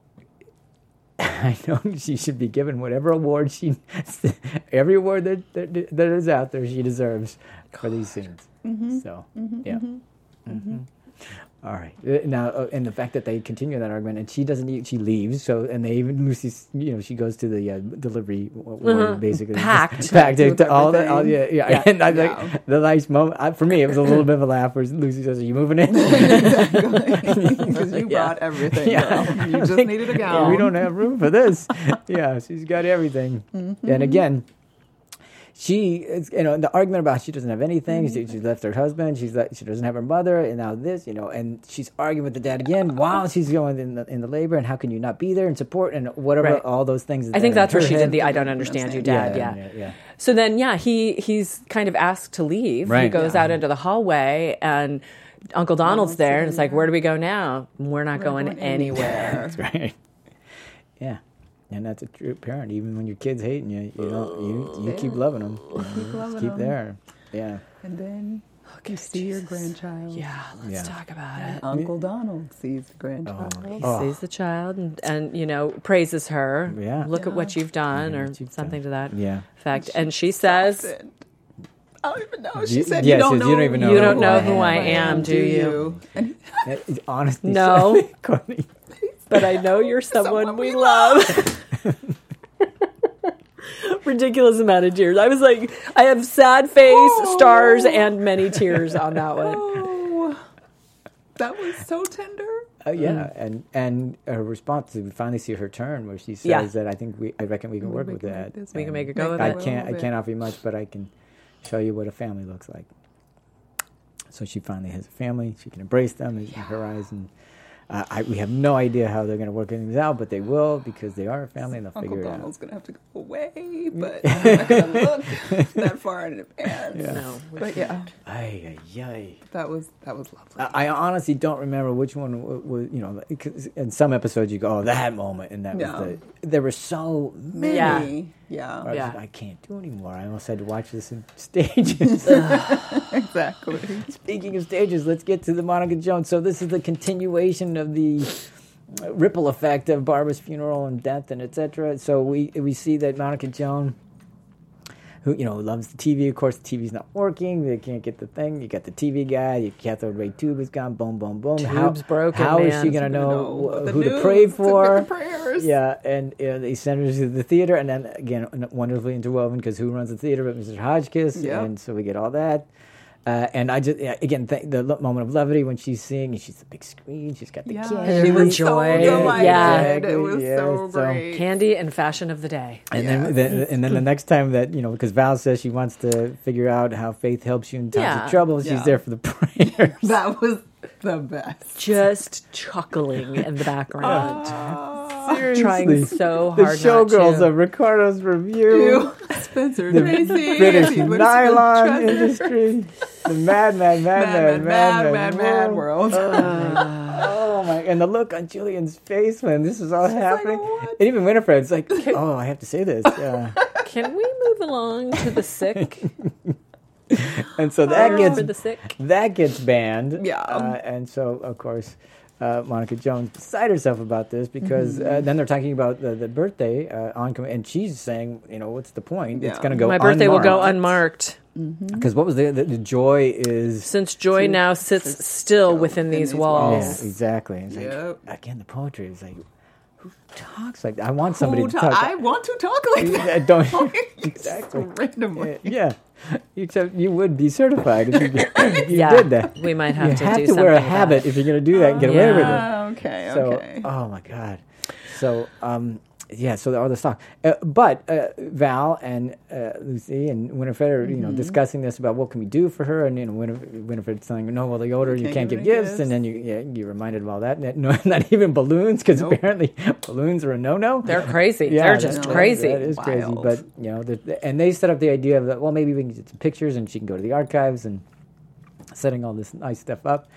I know she should be given whatever award every award that is out there she deserves for these scenes. So, yeah. All right. Now, and the fact that they continue that argument, and she doesn't, she leaves. So, and they even Lucy, she goes to the delivery ward, basically Packed. With to all the, everything. yeah. And I like the nice moment for me. It was a little bit of a laugh where Lucy says, "Are you moving in?" Because you Yeah. brought everything. Yeah. Girl. You just needed a gown. We don't have room for this. Yeah, she's got everything. And again, she, the argument about she doesn't have anything. She left her husband. She doesn't have her mother, and now this, and she's arguing with the dad again while she's going in the labor. And how can you not be there and support and whatever Right. all those things? I think that's where she did the I "I don't understand you, Dad." yeah. So then, he's kind of asked to leave. He Right. goes out into the hallway, and Uncle Donald's there, and it's like, "Where do we go now? We're not going anywhere." That's right. Yeah. And that's a true parent. Even when your kid's hating you, you keep loving them. Keep loving Keep them. there. Yeah. And then you see your grandchild. Yeah, let's Yeah. talk about it. Uncle Donald sees the grandchild. He sees the child and praises her. Yeah. Look at what you've done, or what you've something to that Yeah. effect. And she says, I don't even know. She You- said, yeah, "You don't says, know. "You don't even know "You don't who know I who I am, do you?" And It's honestly No. Courtney. But I know you're someone we love. Ridiculous amount of tears. I was like, I have sad face, stars, and many tears on that one. oh, that was so tender. Yeah, and her response is we finally see her turn where she says Yeah. that I reckon we can work with make that. this We can And make a go of I it. can't offer you much, but I can show you what a family looks like. So she finally has a family. She can embrace them in her eyes, and we have no idea how they're going to work things out, but they will because they are a family and they'll Uncle figure it Donald's out. gonna have to go away, but I'm not gonna look that far in advance. No. But yeah, Ay, ay, ay. that was lovely. I honestly don't remember which one was, because in some episodes you go, oh, that moment, and that Yeah. was there were so many. Many, I yeah, was Yeah. like, I can't do anymore. I almost had to watch this in stages. exactly. Speaking of stages, let's get to the Monica Jones. So this is the continuation of the ripple effect of Barbara's funeral and death and etc. So we see that Monica Jones, who loves the TV. Of course, the TV's not working. They can't get the thing. You got the TV guy. Your cathode ray tube is gone. Boom, boom, boom. Tube's broken, How is man. she going to know know the who to news, pray to for? make the prayers. Yeah, and they send her to the theater, and then again, wonderfully interwoven because who runs the theater but Mr. Hodgkiss, Yeah. and so we get all that. And I just again the moment of levity when she's singing, and she's the big screen, she's got the Yeah, kids. she was Joy. so delighted. Yeah. It was Exactly, so yeah, so- great. Candy and fashion of the day. And Yes. then the next time that because Val says she wants to figure out how faith helps you in times Yeah. of trouble, she's Yeah. there for the prayers. That was the best. Just chuckling in the background. Seriously. Trying so The hard not showgirls to. of Ricardo's Review. You, Spencer The Tracy, British he was nylon treasure. industry, the mad world. Oh my! And the look on Julian's face when this is all happening, "What?" and even Winifred's like, "Oh, I have to say this." Can we move along to the sick? And so that For the sick. gets banned. Yeah. And so, of course, Monica Jones beside herself about this because then they're talking about the birthday and she's saying, what's the point? It's Yeah. going to go My birthday will go unmarked. unmarked. Because what was the joy is... Since joy now sits still within these walls. Yeah, exactly. It's Yep. like, again, the poetry is like, who talks like that? I want somebody to talk. I want to talk like that. Don't Exactly. Randomly. Yeah, except you would be certified if you Yeah, did that. we might have You to have do to wear a something about habit it. if you're going to do that and get away with it. Okay. So, Okay. oh my god. So, so all this talk, but Val and Lucy and Winifred are discussing this about what can we do for her, and Winifred's saying, no, well, the older you can't give gifts, and then you're reminded of all that. Not even balloons, because apparently balloons are a no. They're crazy. Yeah, They're just crazy. That is crazy. Wild. But and they set up the idea of that. Well, maybe we can get some pictures, and she can go to the archives and setting all this nice stuff up.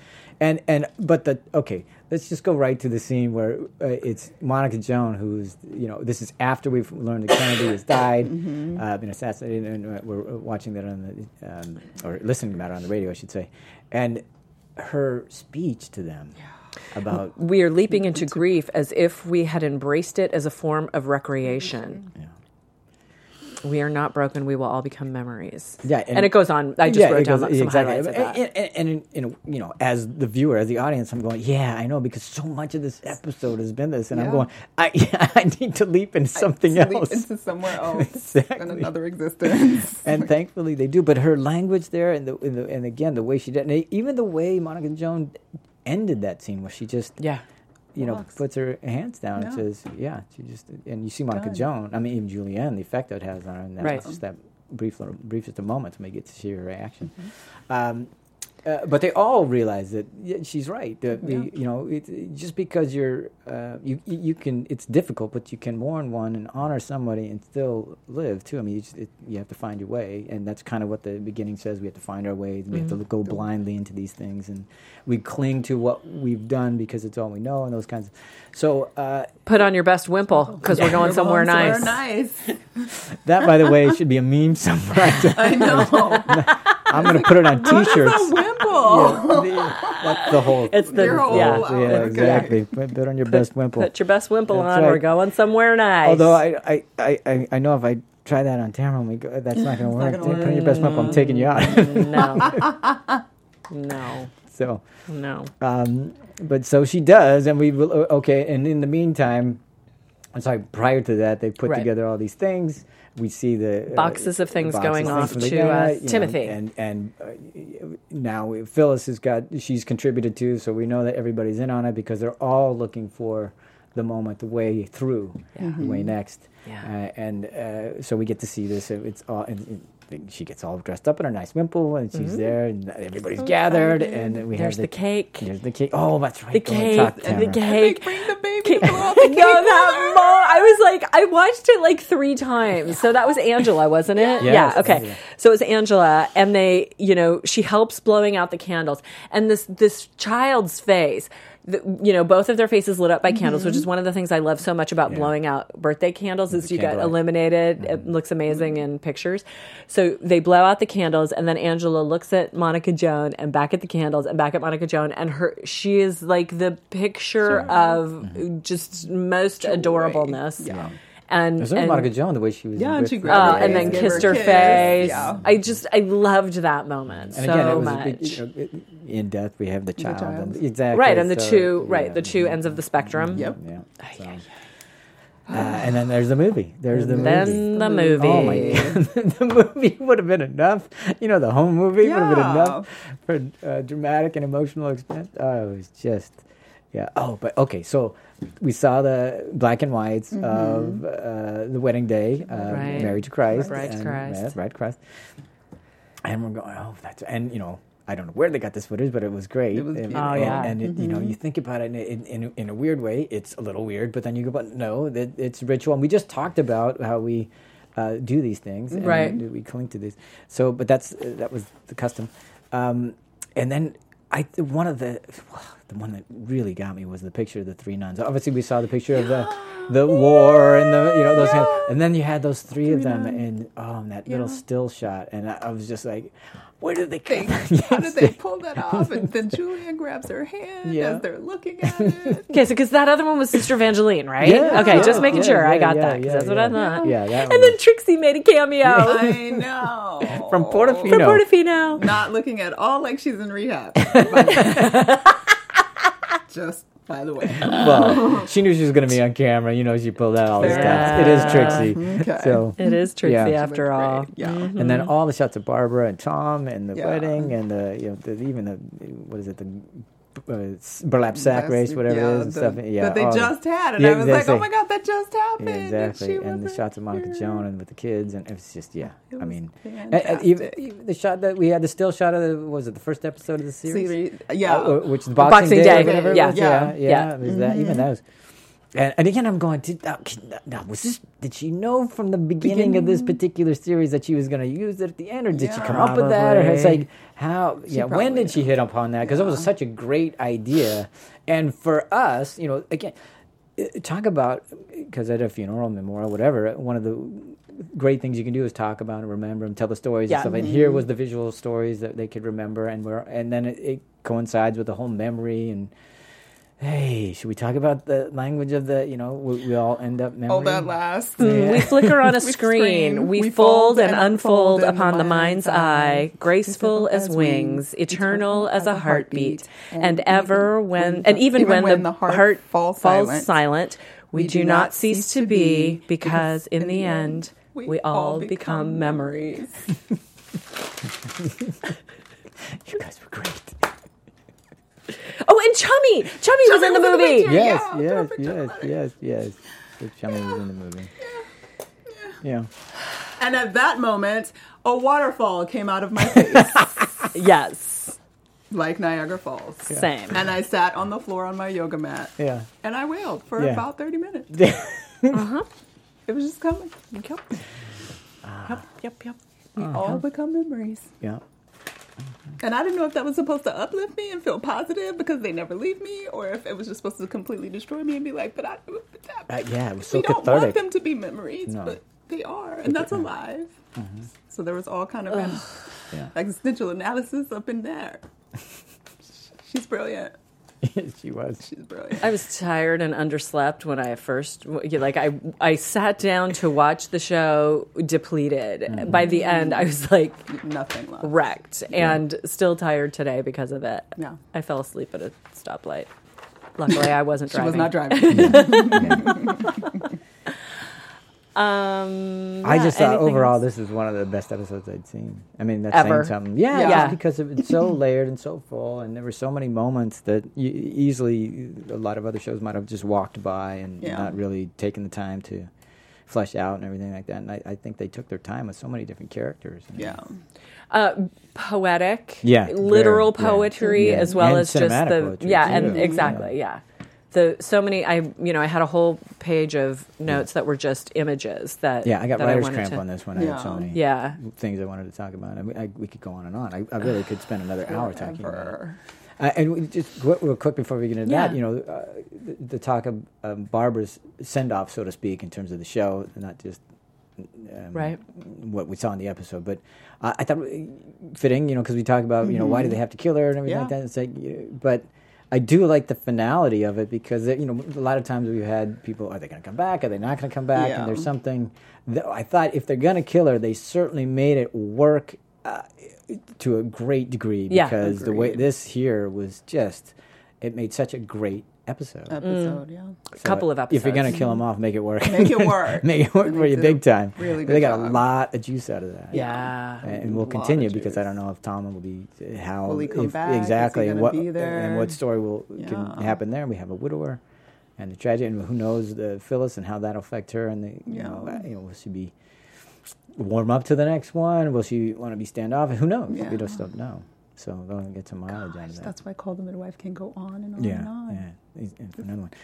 Let's just go right to the scene where it's Monica Joan who's this is after we've learned that Kennedy has died, been assassinated, and we're watching that on the or listening about it on the radio, I should say, and her speech to them. About We are leaping into grief as if we had embraced it as a form of recreation. Yeah. We are not broken. We will all become memories. Yeah, and it goes on. I just wrote down some highlights of that. And as the viewer, as the audience, I'm going, yeah, I know, because so much of this episode has been this, and I'm going, I need to leap into something else, into somewhere else, exactly. in another existence. And thankfully they do. But her language there, and again the way she did, and even the way Monica Joan ended that scene, where she just puts her hands down and says, she just, and you see Monica Joan, I mean, even Julianne, the effect that has on her, and that's just that briefest of moments when we get to see her reaction. But they all realize that she's right. Just because you're, you can, it's difficult, but you can mourn one and honor somebody and still live too. I mean, you have to find your way, and that's kind of what the beginning says. We have to find our way. We have to go blindly into these things, and we cling to what we've done because it's all we know, and those kinds of. So put on your best wimple because we're going somewhere nice. That, by the way, should be a meme somewhere. I know. I'm going to put it on T-shirts. What is a wimple? That's the whole. It's the Your whole- Yeah, exactly. Put on your best wimple. Put your best wimple That's on. right. We're going somewhere nice. Although I know if I try that on camera, that's not going to work. Put on your best wimple. I'm taking you out. No. So. No. But so she does, and we will. Okay, and in the meantime, prior to that, they put together all these things. We see the boxes of things going off to Timothy, and now Phyllis she's contributed to, so we know that everybody's in on it because they're all looking for the moment, the way through, the way next, so we get to see this. It's all. She gets all dressed up in her nice wimple, and she's there, and everybody's gathered, and we have the cake. There's the cake. Oh, that's right. The cake. They bring the baby to blow out the cake. I was like, I watched it like 3 times. So that was Angela, wasn't it? Yes. Yeah. Okay. Yeah. So it was Angela, and they, she helps blowing out the candles, and this child's face. Both of their faces lit up by candles, which is one of the things I love so much about blowing out birthday candles is you get illuminated. It looks amazing in pictures. So they blow out the candles, and then Angela looks at Monica Joan and back at the candles and back at Monica Joan, and she is like the picture of just most adorableness. Yeah. And Monica Joan, the way she was. And she grabbed her and then face, kissed gave her a kiss. face. Yeah. I loved that moment And so again, it was much. a big, in death, we have the child. child. Exactly. Right, and the so, two ends of the spectrum. Yep. Yeah. So, and then there's the movie. Then the movie. Oh my God. The movie would have been enough. The home movie would have been enough for dramatic and emotional extent. Oh, it was just, yeah. Oh, but okay. So we saw the black and whites of the wedding day, Married to Christ. Bride to Christ. Bride to Christ. And we're going, I don't know where they got this footage, but it was great. It was beautiful. And you think about it in a weird way, it's a little weird, but then you go, but no, it's ritual. And we just talked about how we do these things. And we cling to these. So, but that was the custom. And then one of the the one that really got me was the picture of the three nuns. Obviously, we saw the picture of the war and those kind of, and then you had those three of them and that little still shot, and I was just like, where did they come from? How did they pull that off? And then Julian grabs her hand as they're looking at it. Okay, so because that other one was Sister Evangeline, right? Yeah, okay, yeah, just making sure I got that, yeah, because that's what I thought. Yeah, that one and then was- Trixie made a cameo. I know. from Portofino. For Portofino. Not looking at all like she's in rehab. Just by the way. Well, she knew she was going to be on camera. She pulled out all the Fair stops. enough. It is Trixie. Okay. So It is Trixie Yeah. after Looked all. great. Yeah. and then all the shots of Barbara and Tom and the Yeah. wedding and even the what is it, the burlap sack race, whatever it is, and stuff. Yeah, that they all just had, and yeah, I was like, exactly. "Oh my god, that just happened!" Yeah, exactly. she And the wasn't shots of Monica here. Joan and with the kids, and it was just It I was mean, fantastic. even the shot that we had, the still shot of was it the first episode of the series? Yeah. Which is Boxing Day, or whatever it yeah. was. Yeah. Yeah. It was that. Even those. And again, I'm going. Did she know from the beginning of this particular series that she was going to use it at the end, or did she come up with that, or it's like how? When probably did she hit upon that? Because it was such a great idea, and for us, again, talk about, because at a funeral, memorial, whatever, one of the great things you can do is talk about and remember and tell the stories and stuff. And here was the visual stories that they could remember, and then it coincides with the whole memory and. Hey, should we talk about the language of the, we all end up memory? Oh, that last. We flicker on a We screen. We fold and unfold upon the mind's eye, graceful as wings, eternal as a heartbeat, and even when the heart falls silent, we do not cease to be, because in the end, we all become memories. You guys were great. Oh, and Chummy! Chummy was in the was in the movie. picture. Yes. The Chummy was in the movie. Yeah. And at that moment, a waterfall came out of my face, Yes. like Niagara Falls. Same. And I sat on the floor on my yoga mat. Yeah. And I wailed for Yeah. about 30 minutes. Uh-huh. It was just coming. Yep. We all become memories. Yeah. And I didn't know if that was supposed to uplift me and feel positive because they never leave me, or if it was just supposed to completely destroy me and be like, but Yeah, it was so we don't cathartic. want them to be memories, No. but they are, and that's alive. So there was all kind of Yeah. existential analysis up in there. She's brilliant. She was. She's brilliant. I was tired and underslept when I first, I sat down to watch the show depleted. By the end, I was like Nothing left. wrecked and still tired today because of it. Yeah. I fell asleep at a stoplight. Luckily, I wasn't She driving. was not driving. I just thought anything overall else? this is one of the best episodes I'd seen. I mean, that's Ever. saying something. Yeah, Yeah. just because it's so layered and so full, and there were so many moments that easily a lot of other shows might have just walked by and not really taken the time to flesh out and everything like that. And I think they took their time with so many different characters. Yeah. Poetic, very, literal poetry, yeah. as well And as just cinematic the poetry, and too. exactly, yeah. So many. I had a whole page of notes that were just images that. Yeah, I got that writer's wanted cramp to- on this one. I had so many Yeah. things I wanted to talk about. I mean, we could go on and on. I really could spend another hour talking about it. Forever. And just real quick before we get into Yeah. that, the talk of Barbara's send-off, so to speak, in terms of the show, not just Right. what we saw in the episode, but I thought fitting, because we talk about, why do they have to kill her and everything like that. It's like, but I do like the finality of it because, a lot of times we've had people, are they going to come back? Are they not going to come back? Yeah. And there's something that I thought if they're going to kill her, they certainly made it work to a great degree because the way agreed. this here was just, it made such a great episode. Yeah. So couple of If you're going to episodes. kill them off, make it work. Make it work. Make it work And for they you did big a time. really They good got a job. lot of juice out of that. Yeah. And we'll Lot continue of because juice. I don't know if Tom will be how Will he come back? Is he exactly and gonna what be there? and what story will can Yeah. happen there. We have a widower and the tragedy, and who knows the Phyllis and how that'll affect her, and will she be warm up to the next one? Will she want to be standoffish? Who knows? Yeah. We just don't know. So we're going to get some mileage out of that. That's why Call the Midwife can go on and on Yeah, and on. yeah. Another one.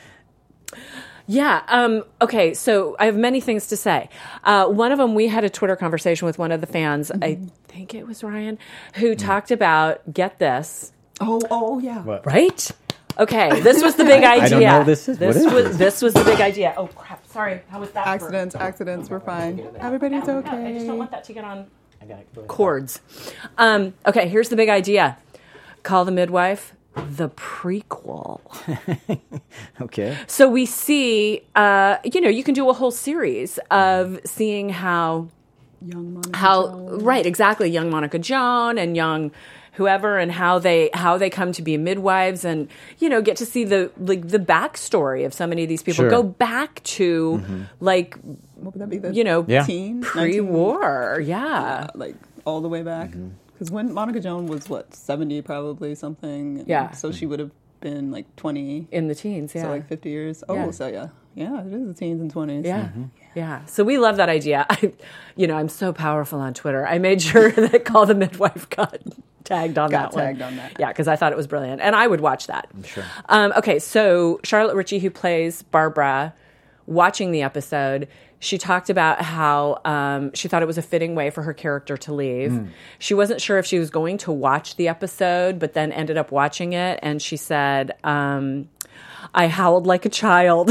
Yeah. Okay. So I have many things to say. One of them, we had a Twitter conversation with one of the fans. I think it was Ryan, who talked about, get this, Oh, yeah. What? right? Okay, this was the big idea. I don't know what this is. What is this? This was the big idea. Oh crap! Sorry, how was that? Accidents, we're fine. Everybody's okay. I just don't want that to get on I got it. cords. Okay, here's the big idea. Call the Midwife the prequel. Okay. So we see, you can do a whole series of seeing how Young Monica Jones. right, exactly, young Monica Joan and young whoever, and how they come to be midwives, and get to see the backstory of so many of these people. Sure. Go back to What would that be? The Yeah. teen? pre-war, yeah. Like all the way back. Because when Monica Joan was 70 probably something. Yeah. So she would have been like 20. In the teens, yeah. So like 50 years. Oh, Yeah. so yeah. Yeah, it is the teens and 20s. Yeah. Yeah. So we love that idea. I'm so powerful on Twitter. I made sure that Call the Midwife got tagged on that one. tagged on that. Yeah, because I thought it was brilliant. And I would watch that. Sure. Okay, so Charlotte Ritchie, who plays Barbara, watching the episode, she talked about how she thought it was a fitting way for her character to leave. She wasn't sure if she was going to watch the episode, but then ended up watching it. And she said, I howled like a child,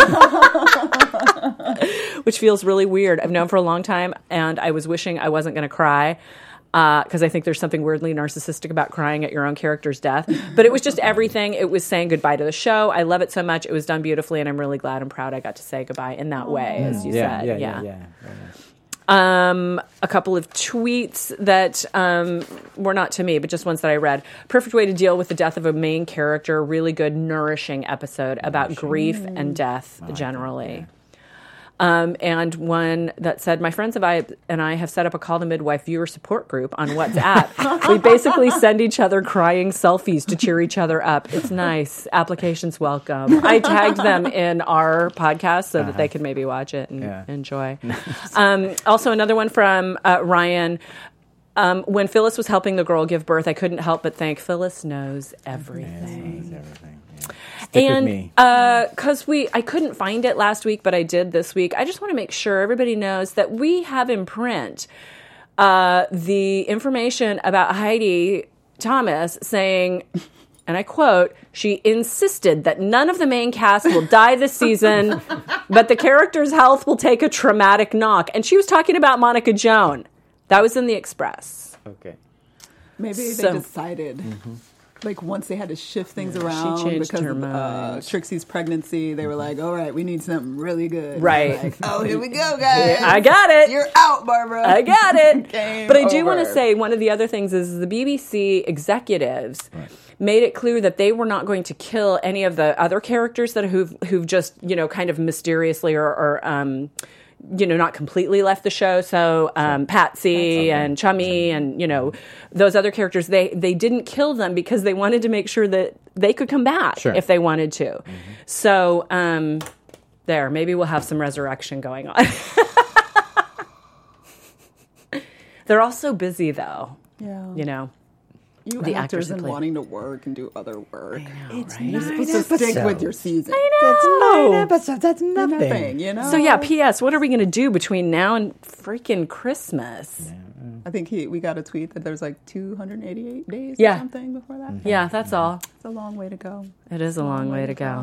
which feels really weird. I've known for a long time, and I was wishing I wasn't going to cry. Because I think there's something weirdly narcissistic about crying at your own character's death. But it was just everything. It was saying goodbye to the show. I love it so much. It was done beautifully, and I'm really glad and proud I got to say goodbye in that way, as you said. Yeah. Very nice. A couple of tweets that were not to me, but just ones that I read. Perfect way to deal with the death of a main character. Really good, nourishing episode about grief and death generally. And one that said, my friends and I have set up a Call the Midwife viewer support group on WhatsApp. We basically send each other crying selfies to cheer each other up. It's nice. Applications welcome. I tagged them in our podcast so that they could maybe watch it and enjoy. Also, another one from Ryan. When Phyllis was helping the girl give birth, I couldn't help but think, Phyllis knows everything. Stick with And me. because I couldn't find it last week, but I did this week. I just want to make sure everybody knows that we have in print the information about Heidi Thomas saying, and I quote, she insisted that none of the main cast will die this season, but the character's health will take a traumatic knock. And she was talking about Monica Joan. That was in the Express. Okay. Maybe they So- decided, like once they had to shift things around changed because her of mind. Trixie's pregnancy, they were like, all right, we need something really good. Right. Like, oh, here we go, guys. I got it. You're out, Barbara. I got it. Game But I do want to over. say one of the other things is the BBC executives made it clear that they were not going to kill any of the other characters who've just kind of mysteriously or not completely left the show. So Patsy and Chummy and those other characters, they didn't kill them because they wanted to make sure that they could come back if they wanted to. So maybe we'll have some resurrection going on. They're all so busy though. Yeah. The You actors actors who and play. wanting to work and do other work. It's You're supposed to stick with your season. That's 9 episodes. That's nothing. Nothing, So yeah, P.S. What are we going to do between now and freaking Christmas? I think we got a tweet that there's like 288 days Yeah. or something before that. Yeah, that's all. It's a long way to go. It is a long way to go.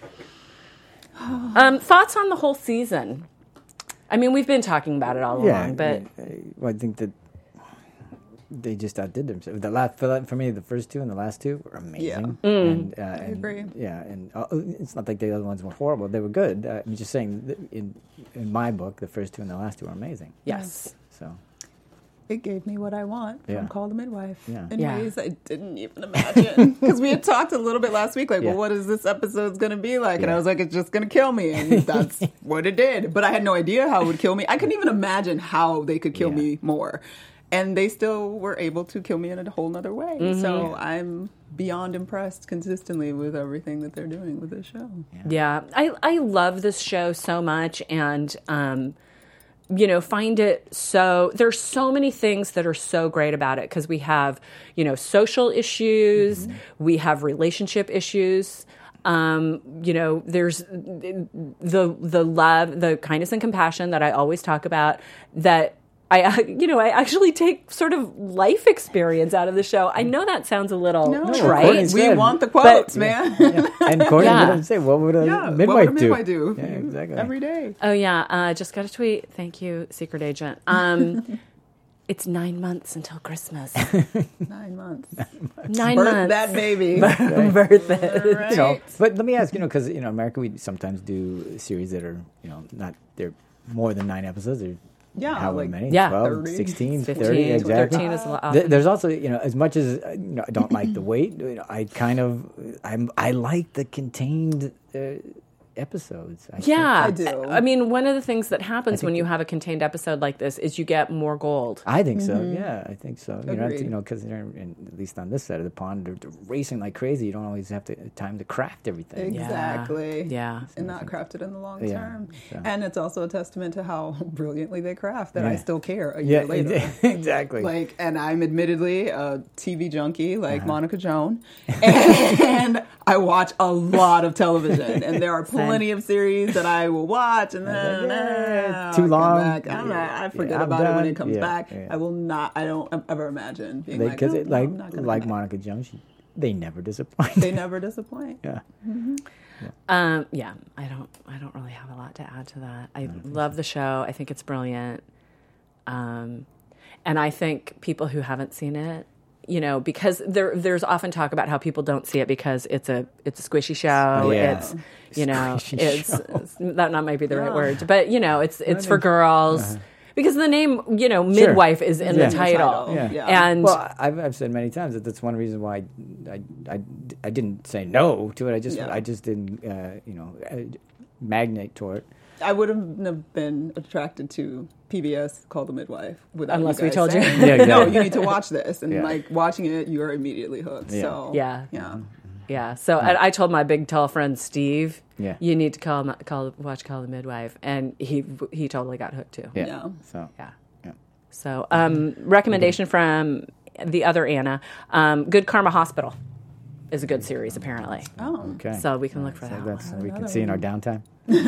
Thoughts on the whole season? I mean, we've been talking about it all along, but I think that they just outdid themselves. For me, the first two and the last two were amazing. And, I agree. Yeah, and it's not like the other ones were horrible; they were good. I'm just saying, that in my book, the first two and the last two were amazing. yes. So It gave me what I want Yeah. from Call the Midwife Yeah. in Yeah. ways I didn't even imagine. Because we had talked a little bit last week, like, Yeah. well, what is this episode's going to be like? And Yeah. I was like, it's just going to kill me. And that's what it did. But I had no idea how it would kill me. I couldn't even imagine how they could kill Yeah. me more. And they still were able to kill me in a whole nother way. So I'm beyond impressed consistently with everything that they're doing with this show. Yeah, I love this show so much, and find it so. There's so many things that are so great about it because we have social issues, we have relationship issues. There's the love, the kindness and compassion that I always talk about that I actually take sort of life experience out of the show. I know that sounds a little trite. Courtney's We good. want the quotes, man. And Courtney Yeah. would say, what would a Yeah, midwife what would a midwife do? Yeah, exactly. Every day. Oh yeah, just got a tweet. Thank you, secret agent. It's 9 months until Christmas. 9 months. 9 Birth months. that baby. Birth it. Right. You know, but let me ask, because America, we sometimes do series that are not they're more than 9 episodes. Or Yeah, however like many, Yeah. 12, 30, 16, 15, 30, exactly. 13 is a lot. Often. There's also, as much as I don't like the weight, I like the contained episodes. Yeah, I do. I mean, one of the things that happens when you have a contained episode like this is you get more gold. I think so. Yeah, I think so. Agreed. Because at least on this side of the pond, they're racing like crazy. You don't always have time to craft everything. Exactly. Yeah. And not crafted in the long Yeah, term. so. And it's also a testament to how brilliantly they craft that I Yeah. still care a Yeah, year later. exactly. And I'm admittedly a TV junkie like Monica Joan. And I watch a lot of television. And there are plenty of series that I will watch and then it's I too come long. back. I forget I'm about it when done. it comes Yeah, back. yeah. I don't ever imagine being Because like, I'm not gonna like come back. Monica Jones, they never disappoint. They never disappoint. Yeah. Yeah, I don't really have a lot to add to that. I love the show. I think it's brilliant. And I think people who haven't seen it, because there's often talk about how people don't see it because it's a squishy show. Yeah. It's Squishy it's that not might be the right word, but it's for girls. Because the name, midwife is in Yeah. the title. Yeah. And Well, I've said many times that that's one reason why I didn't say no to it. I just didn't magnate toward it. I wouldn't have been attracted to PBS Call the Midwife without Unless you we guys told you. saying, Yeah, exactly. No, you need to watch this, and Yeah. watching it, you're immediately hooked. Yeah. So Yeah. yeah. Yeah, so I told my big tall friend Steve, Yeah. you need to watch Call the Midwife, and he totally got hooked too. Yeah. Yeah. So Yeah. yeah. So recommendation from the other Anna, Good Karma Hospital is a good series apparently. Oh, Okay. So we can look for So that that's one. we can see in our downtime.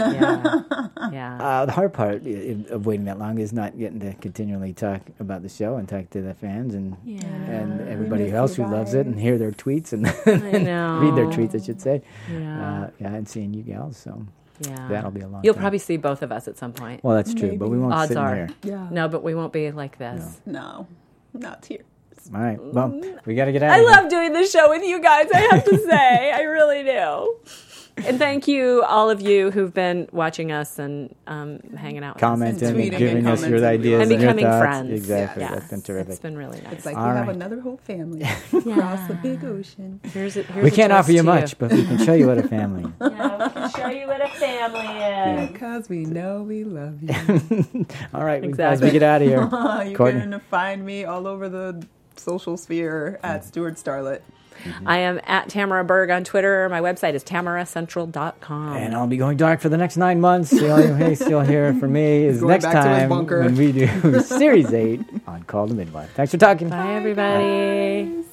Yeah. The hard part of waiting that long is not getting to continually talk about the show and talk to the fans and everybody miss else you who loves it and hear their tweets and I know. read their tweets, I should say. Yeah. And seeing you gals, so Yeah. that'll be a long You'll time. probably see both of us at some point. Well, that's true, but we won't Odds sit in are. here. Yeah. No, but we won't be like this. No, not here. All right. Well, we got to get out I of here. love doing this show with you guys, I have to say. I really do. And thank you, all of you who've been watching us and hanging out with Commenting us. and tweeting giving and us your commenting. ideas And your becoming thoughts. friends. Exactly. Yes. That's been terrific. It's been really nice. It's like All we have right. another whole family across the big ocean. Here's We can't offer you much, but we can show you what a family. Yeah, we can show you what a family is. Because we know we love you. All right, as Exactly. we get out of here, You're Courtney. going to find me all over the social sphere at Stuart Starlet. I am at Tamara Berg on Twitter. My website is tamaracentral.com. And I'll be going dark for the next 9 months. The only way you'll hear from me is Going next back to his time bunker. when we do Series 8 on Call the Midwife. Thanks for talking. Bye, everybody.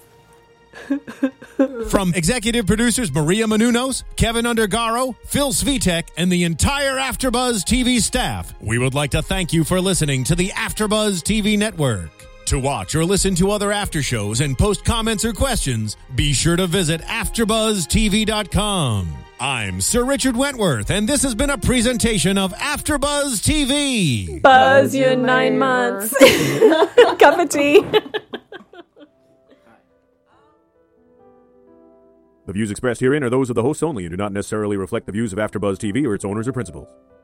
From executive producers Maria Menounos, Kevin Undergaro, Phil Svitek, and the entire AfterBuzz TV staff, we would like to thank you for listening to the AfterBuzz TV network. To watch or listen to other after shows and post comments or questions, be sure to visit AfterBuzzTV.com. I'm Sir Richard Wentworth, and this has been a presentation of AfterBuzz TV. Buzz you in 9 months. Cup of tea. The views expressed herein are those of the hosts only and do not necessarily reflect the views of AfterBuzz TV or its owners or principals.